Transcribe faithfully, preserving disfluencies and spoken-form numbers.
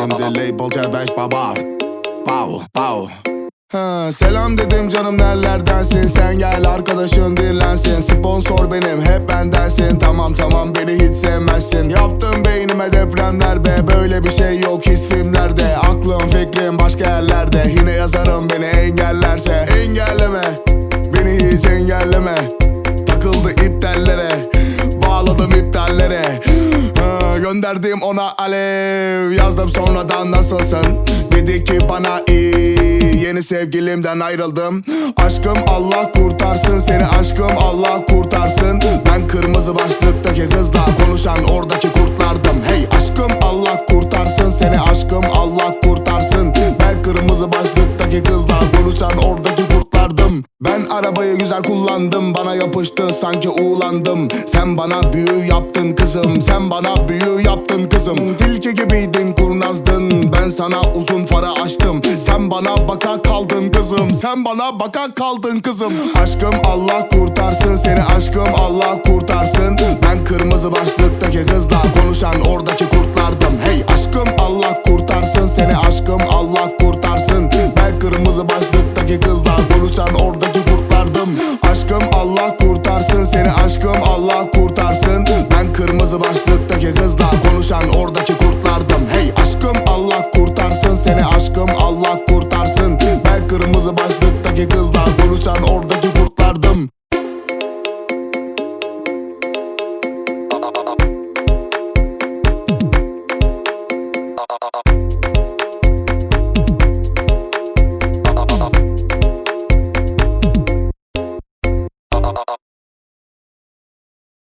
şimdi label C beş baba. Pow pow. Ha, selam dedim canım nerelerdensin, sen gel arkadaşın dinlensin. Sponsor benim hep bendensin, tamam tamam beni hiç sevmezsin. Yaptım beynime depremler be, böyle bir şey yok his filmlerde. Aklım fikrim başka yerlerde, yine yazarım beni engellerse. Engelleme beni hiç engelleme, takıldı iptallere, bağladım iptallere. Ha, gönderdim ona alev, yazdım sonradan nasılsın, dedi ki bana iyi, yeni sevgilimden ayrıldım. Aşkım Allah kurtarsın seni, aşkım Allah kurtarsın. Ben kırmızı başlıktaki kızla konuşan oradaki kurtlardım. Hey aşkım Allah kurtarsın seni, aşkım Allah kurtarsın. Ben kırmızı başlıktaki kızla konuşan oradaki kurtlardım. Ben arabayı güzel kullandım, bana yapıştı sanki uğlandım. Sen bana büyü yaptın kızım, sen bana büyü yaptın kızım. Tilki gibiydin kurnazdın, ben sana uzun fara açtım. Sen bana baka kaldın kızım, sen bana baka kaldın kızım. Aşkım Allah kurtarsın seni, aşkım Allah kurtarsın. Ben kırmızı başlıktaki kızla konuşan oradaki kurtlardım. Hey aşkım Allah kurtarsın seni, aşkım Allah kurtarsın. Ben kırmızı başlıktaki kızla konuşan oradaki kurtlardım. Aşkım Allah kurtarsın seni, aşkım Allah kurtarsın. Ben kırmızı başlıktaki kızla konuşan oradaki kurtlardım. Hey aşkım Allah kurtarsın seni, aşkım Allah kurtarsın. Ben kırmızı başlıktaki kızla konuşan oradaki